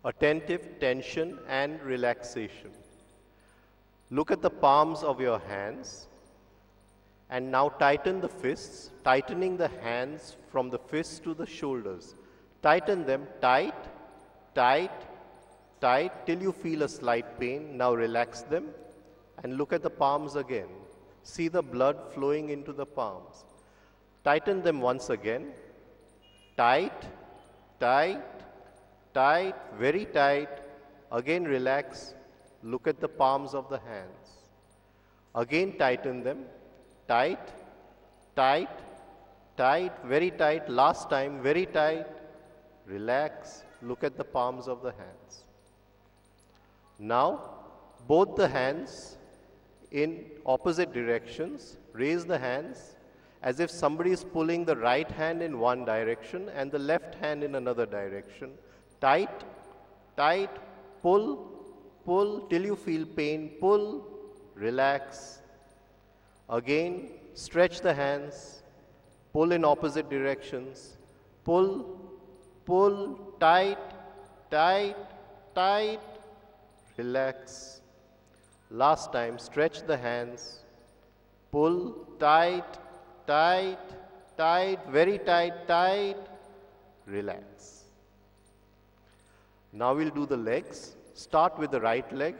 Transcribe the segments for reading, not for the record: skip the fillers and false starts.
attentive tension and relaxation. Look at the palms of your hands and now tighten the fists, tightening the hands from the fists to the shoulders. Tighten them tight, tight, tight till you feel a slight pain. Now relax them and look at the palms again. See the blood flowing into the palms. Tighten them once again. Tight, tight, tight, very tight. Again relax. Look at the palms of the hands. Again tighten them. Tight, tight, tight, very tight. Last time, very tight. Relax. Look at the palms of the hands. Now, both the hands in opposite directions. Raise the hands as if somebody is pulling the right hand in one direction and the left hand in another direction. Tight, tight, pull, pull till you feel pain. Pull, relax. Again, stretch the hands, pull in opposite directions, pull, pull, tight, tight, tight, relax. Last time, stretch the hands, pull, tight, tight, tight, very tight, tight, relax. Now we'll do the legs. Start with the right leg.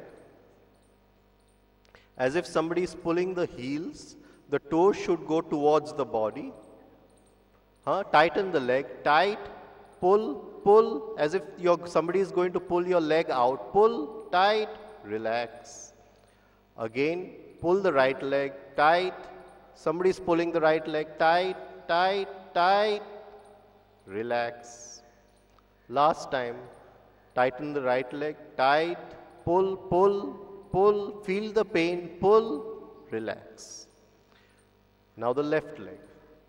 As if somebody is pulling the heels, the toes should go towards the body. Tighten the leg, tight, pull, pull, as if somebody is going to pull your leg out. Pull, tight, relax. Again, pull the right leg, tight. Somebody is pulling the right leg, tight, tight, tight, relax. Last time, tighten the right leg, tight, pull, pull, pull, feel the pain, pull, relax. Now the left leg.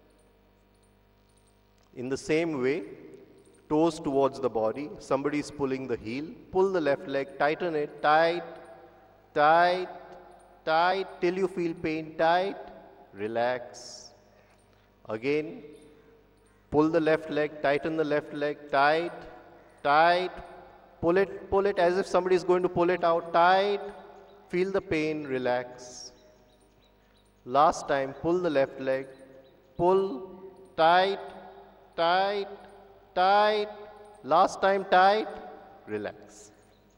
In the same way, toes towards the body, somebody is pulling the heel, pull the left leg, tighten it, tight, tight, tight, till you feel pain, tight, relax. Again, pull the left leg, tighten the left leg, tight, tight, pull it as if somebody is going to pull it out, tight, feel the pain, relax. Last time, pull the left leg, pull, tight, tight, tight. Last time, tight, relax.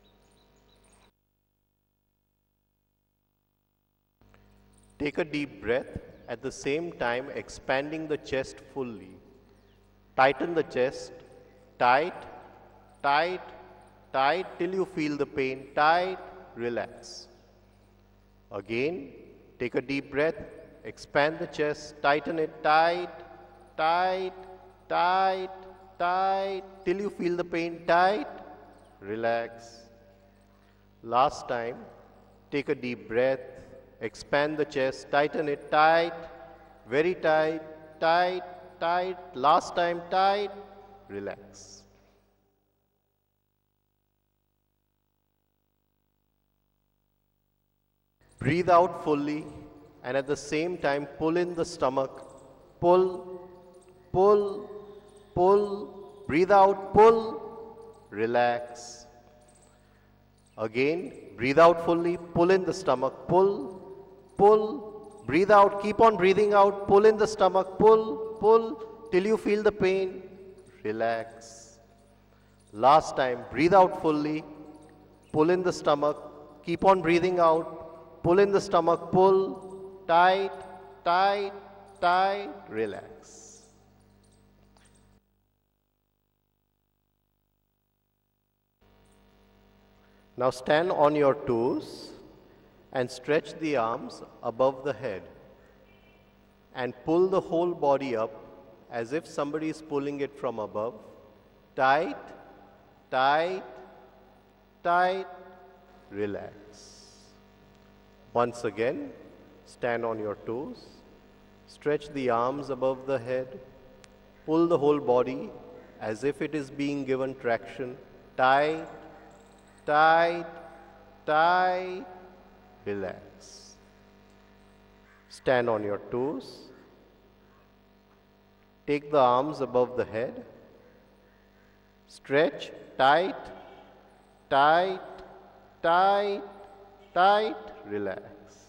Take a deep breath, at the same time expanding the chest fully. Tighten the chest, tight, tight, tight till you feel the pain, tight, relax. Again, take a deep breath, expand the chest, tighten it, tight, tight, tight, tight, till you feel the pain, tight, relax. Last time, take a deep breath, expand the chest, tighten it, tight, very tight, tight, tight, last time, tight, relax. Breathe out fully and at the same time pull in the stomach. Pull, pull, pull, breathe out, pull, relax. Again, breathe out fully, pull in the stomach, pull, pull, breathe out, keep on breathing out, pull in the stomach, pull, pull, till you feel the pain, relax. Last time, breathe out fully, pull in the stomach, keep on breathing out, pull in the stomach, pull, tight, tight, tight, relax. Now stand on your toes and stretch the arms above the head and pull the whole body up as if somebody is pulling it from above. Tight, tight, tight, relax. Once again, stand on your toes, stretch the arms above the head, pull the whole body as if it is being given traction. Tight, tight, tight, relax. Stand on your toes. Take the arms above the head. Stretch, tight, tight, tight, tight, relax.